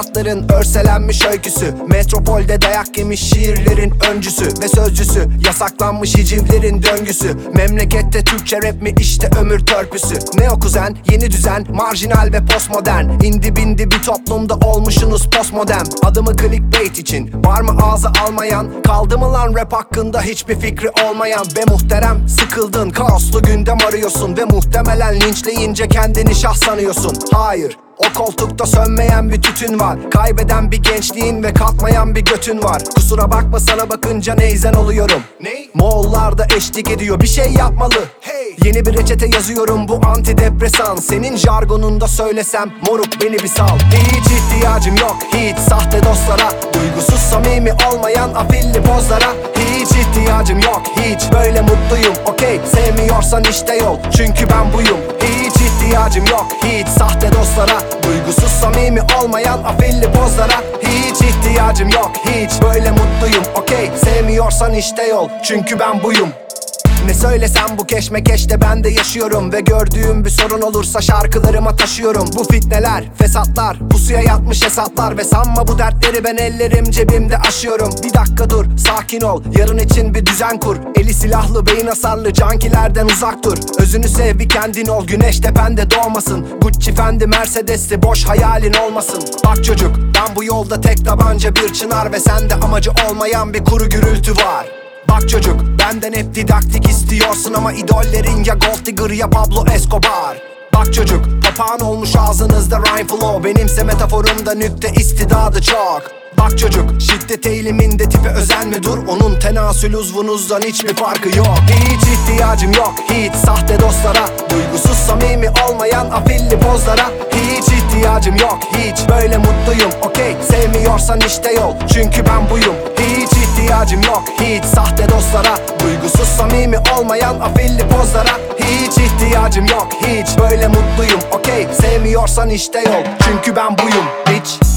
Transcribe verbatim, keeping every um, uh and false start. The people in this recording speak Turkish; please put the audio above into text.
hayatların örselenmiş öyküsü. Metropolde dayak yemiş şiirlerin öncüsü ve sözcüsü. Yasaklanmış hicivlerin döngüsü. Memlekette Türkçe rap mi işte ömür törpüsü. Ne o kuzen, yeni düzen, marjinal ve postmodern. İndi bindi bir toplumda olmuşsunuz postmodern. Adımı clickbait için var mı ağza almayan? Kaldı mı lan rap hakkında hiçbir fikri olmayan? Be muhterem, sıkıldın, kaoslu gündem arıyorsun ve muhtemelen linçleyince kendini şah sanıyorsun. Hayır, o koltukta sönmeyen bir tütün var. Kaybeden bir gençliğin ve kalkmayan bir götün var. Kusura bakma, sana bakınca neyzen oluyorum. Ne? Moğollar da eşlik ediyor, bir şey yapmalı. Hey. Yeni bir reçete yazıyorum, bu antidepresan. Senin jargonunda söylesem moruk beni bir sal. Hiç ihtiyacım yok hiç sahte dostlara, duygusuz samimi olmayan afilli pozlara. Hiç ihtiyacım yok hiç, böyle mutluyum okey. Sevmiyorsan işte yol, çünkü ben buyum. Hiç ihtiyacım yok hiç sahte dostlara, duygusuz samimi olmayan afilli pozlara. Hiç ihtiyacım yok hiç, böyle mutluyum okey. Sevmiyorsan işte yol, çünkü ben buyum. Ne söylesem bu keşmekeşte ben de yaşıyorum ve gördüğüm bir sorun olursa şarkılarıma taşıyorum. Bu fitneler, fesatlar, pusuya yatmış hesaplar ve sanma bu dertleri ben ellerim cebimde aşıyorum. Bir dakika dur, sakin ol, yarın için bir düzen kur. Eli silahlı, beyin hasarlı, cankilerden uzak dur. Özünü sev, bir kendin ol, güneş tepende doğmasın. Gucci, Fendi, Mercedes'li boş hayalin olmasın. Bak çocuk, ben bu yolda tek tabanca bir çınar ve sende amacı olmayan bir kuru gürültü var. Bak çocuk, benden hep didaktik istiyorsun ama idollerin ya Gold Digger ya Pablo Escobar. Bak çocuk, papağan olmuş ağzınızda rhyme flow, benimse metaforumda nükte istidadı çok. Bak çocuk, şiddet eğiliminde tipe özenme dur, onun tenasül uzvunuzdan hiçbir farkı yok. Hiç ihtiyacım yok hiç sahte dostlara, duygusuz samimi olmayan afilli pozlara. Hiç ihtiyacım yok hiç, böyle mutluyum okey. Sevmiyorsan işte yol, çünkü ben buyum. Hiç ihtiyacım yok hiç sahte dostlara, duygusuz samimi olmayan afilli pozlara. Hiç ihtiyacım yok hiç, böyle mutluyum okey. Sevmiyorsan işte yol, çünkü ben buyum bitch.